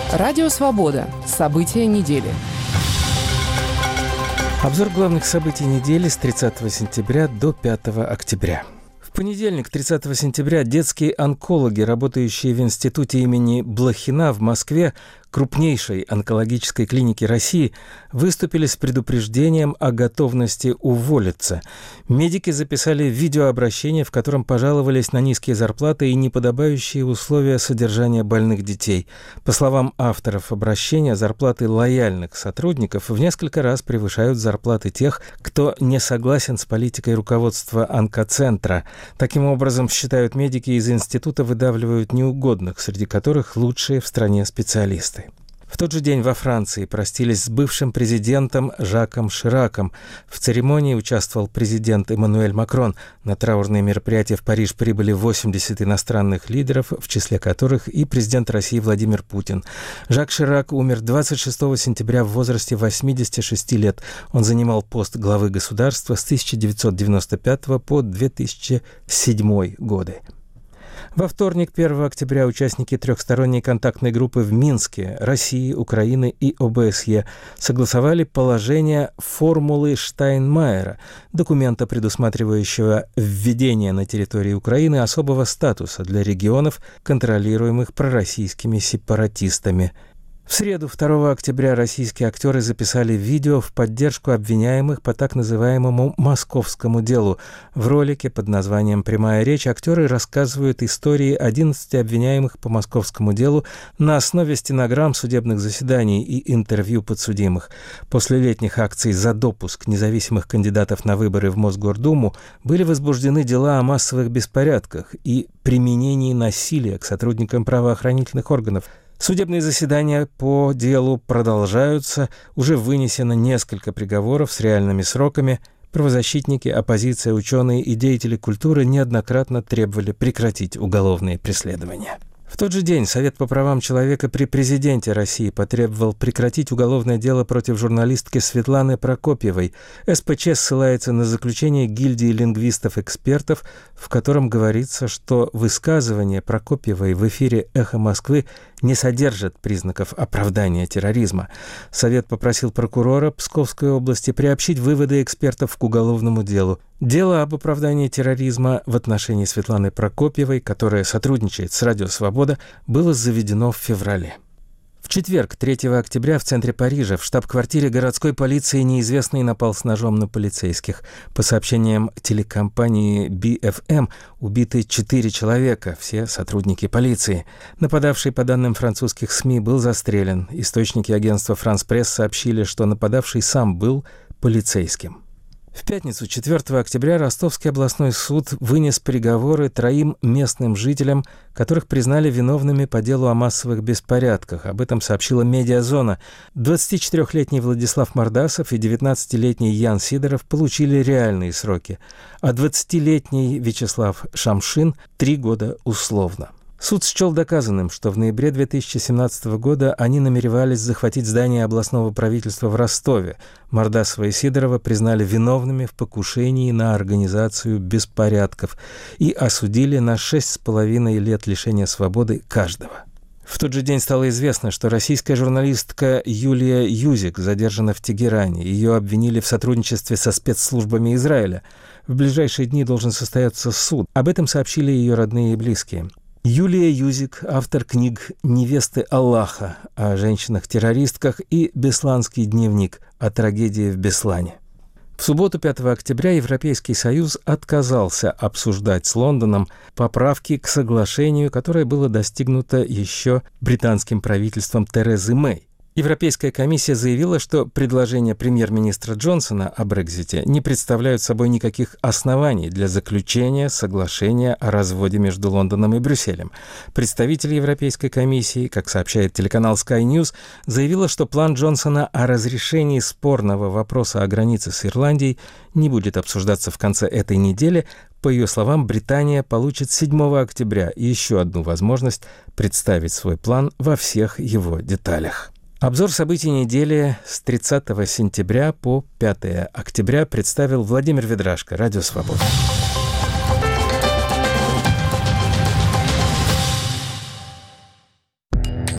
Радио «Свобода». События недели. Обзор главных событий недели с 30 сентября до 5 октября. В понедельник, 30 сентября, детские онкологи, работающие в институте имени Блохина в Москве, крупнейшей онкологической клинике России, выступили с предупреждением о готовности уволиться. Медики записали видеообращение, в котором пожаловались на низкие зарплаты и неподобающие условия содержания больных детей. По словам авторов обращения, зарплаты лояльных сотрудников в несколько раз превышают зарплаты тех, кто не согласен с политикой руководства онкоцентра. Таким образом, считают медики, из института выдавливают неугодных, среди которых лучшие в стране специалисты. В тот же день во Франции простились с бывшим президентом Жаком Шираком. В церемонии участвовал президент Эммануэль Макрон. На траурные мероприятия в Париж прибыли 80 иностранных лидеров, в числе которых и президент России Владимир Путин. Жак Ширак умер 26 сентября в возрасте 86 лет. Он занимал пост главы государства с 1995 по 2007 годы. Во вторник, 1 октября, участники трехсторонней контактной группы в Минске России, Украины и ОБСЕ согласовали положение формулы Штайнмайера, документа, предусматривающего введение на территории Украины особого статуса для регионов, контролируемых пророссийскими сепаратистами. В среду, 2 октября, российские актеры записали видео в поддержку обвиняемых по так называемому «московскому делу». В ролике под названием «Прямая речь» актеры рассказывают истории 11 обвиняемых по московскому делу на основе стенограмм судебных заседаний и интервью подсудимых. После летних акций за допуск независимых кандидатов на выборы в Мосгордуму были возбуждены дела о массовых беспорядках и применении насилия к сотрудникам правоохранительных органов. Судебные заседания по делу продолжаются, уже вынесено несколько приговоров с реальными сроками. Правозащитники, оппозиция, ученые и деятели культуры неоднократно требовали прекратить уголовные преследования. В тот же день Совет по правам человека при президенте России потребовал прекратить уголовное дело против журналистки Светланы Прокопьевой. СПЧ ссылается на заключение гильдии лингвистов-экспертов, в котором говорится, что высказывания Прокопьевой в эфире «Эхо Москвы» не содержат признаков оправдания терроризма. Совет попросил прокурора Псковской области приобщить выводы экспертов к уголовному делу. Дело об оправдании терроризма в отношении Светланы Прокопьевой, которая сотрудничает с «Радио Свобода», было заведено в феврале. В четверг, 3 октября, в центре Парижа, в штаб-квартире городской полиции неизвестный напал с ножом на полицейских. По сообщениям телекомпании BFM, убиты 4 человека, все сотрудники полиции. Нападавший, по данным французских СМИ, был застрелен. Источники агентства «Франс Пресс» сообщили, что нападавший сам был полицейским. В пятницу, 4 октября, Ростовский областной суд вынес приговоры 3 местным жителям, которых признали виновными по делу о массовых беспорядках. Об этом сообщила «Медиазона». 24-летний Владислав Мордасов и 19-летний Ян Сидоров получили реальные сроки, а 20-летний Вячеслав Шамшин – 3 года условно. Суд счел доказанным, что в ноябре 2017 года они намеревались захватить здание областного правительства в Ростове. Мордасова и Сидорова признали виновными в покушении на организацию беспорядков и осудили на 6,5 лет лишения свободы каждого. В тот же день стало известно, что российская журналистка Юлия Юзик задержана в Тегеране. Ее обвинили в сотрудничестве со спецслужбами Израиля. В ближайшие дни должен состояться суд. Об этом сообщили ее родные и близкие. Юлия Юзик, автор книг «Невесты Аллаха» о женщинах-террористках и «Бесланский дневник» о трагедии в Беслане. В субботу, 5 октября, Европейский Союз отказался обсуждать с Лондоном поправки к соглашению, которое было достигнуто еще британским правительством Терезы Мэй. Европейская комиссия заявила, что предложения премьер-министра Джонсона о Брексите не представляют собой никаких оснований для заключения соглашения о разводе между Лондоном и Брюсселем. Представитель Европейской комиссии, как сообщает телеканал Sky News, заявила, что план Джонсона о разрешении спорного вопроса о границе с Ирландией не будет обсуждаться в конце этой недели. По ее словам, Британия получит 7 октября еще одну возможность представить свой план во всех его деталях. Обзор событий недели с 30 сентября по 5 октября представил Владимир Ведрашко, Радио Свобода.